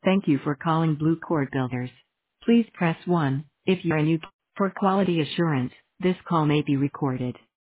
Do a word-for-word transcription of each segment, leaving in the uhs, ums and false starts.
Thank you for calling Blue Cord Builders. Please press one if you're a new. For quality assurance, this call may be recorded.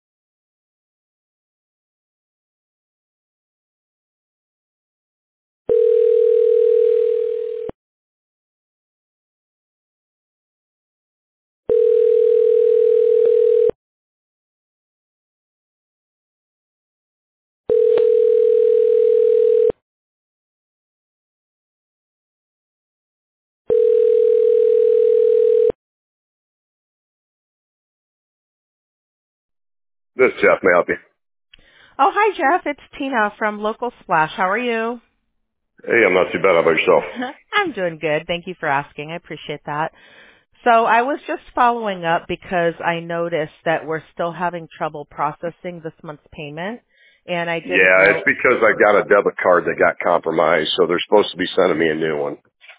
This is Jeff. May I help you? Oh, hi, Jeff. It's Tina from Local Splash. How are you? Hey, I'm not too bad. How about yourself? I'm doing good. Thank you for asking. I appreciate that. So I was just following up because I noticed that we're still having trouble processing this month's payment, and I didn't Yeah, know. it's because I got a debit card that got compromised, so they're supposed to be sending me a new one.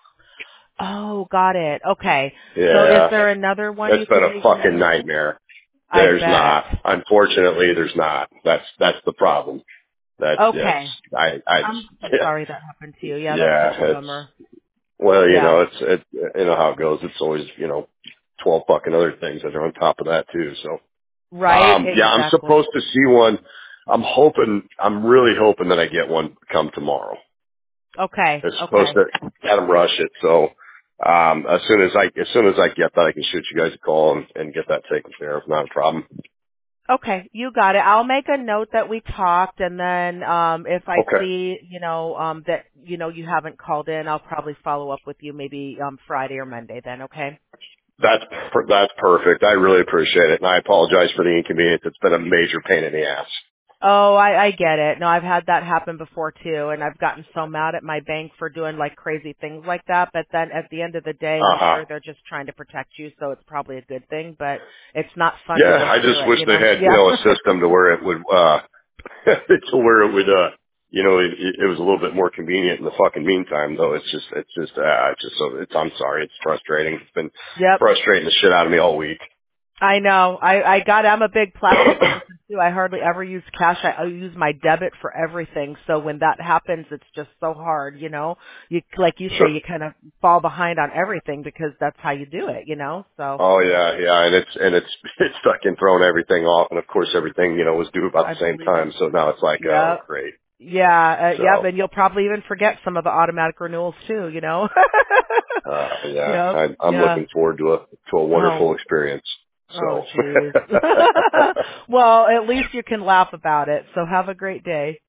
Oh, got it. Okay. So is Yeah, there another one you it's been could a maybe let fucking me know? nightmare. I There's bet. not. Unfortunately, there's not. That's that's the problem. That's yes. Okay. I I I'm so yeah, sorry that happened to you. Yeah, that's yeah. such a It's bummer. well, you Yeah. know, it's it. You know how it goes. It's always you know twelve fucking other things that are on top of that too. So. Right? Um, yeah, I'm Exactly. supposed to see one. I'm hoping, I'm really hoping that I get one come tomorrow. Okay. It's supposed Okay. to let them rush it. So, um, as soon as I, as soon as I get that, I can shoot you guys a call and, and get that taken care of. Not a problem. Okay, you got it. I'll make a note that we talked, and then um if I Okay. see, you know, um that you know you haven't called in, I'll probably follow up with you maybe um Friday or Monday then, okay? That's, per- that's perfect. I really appreciate it. And I apologize for the inconvenience. It's been a major pain in the ass. Oh, I I get it. No, I've had that happen before too, and I've gotten so mad at my bank for doing like crazy things like that, but then at the end of the day, Uh I'm huh. sure they're just trying to protect you, so it's probably a good thing, but it's not fun to Yeah, go I through just it, wish you they know? had, you know, a Yeah. system to where it would, uh, to where it would, uh, you know, it, it was a little bit more convenient in the fucking meantime, though. It's just, it's just, uh, it's just so, it's, I'm sorry, it's frustrating. It's been Yep. frustrating the shit out of me all week. I know. I I got. I'm a big plastic person too. I hardly ever use cash. I, I use my debit for everything. So when that happens, it's just so hard. You know, you like you say, Sure. you kind of fall behind on everything because that's how you do it. You know. So Oh yeah, yeah, and it's, and it's, it's fucking thrown everything off, and of course everything, you know, was due about I the same believe it. time, so now it's like, oh, Yep. great. Yeah. Uh, yep. So, And you'll probably even forget some of the automatic renewals too. You know. uh, yeah, Yep. I, I'm Yeah. looking forward to a, to a Oh. wonderful experience. Oh, So. jeez. Well, at least you can laugh about it. So have a great day.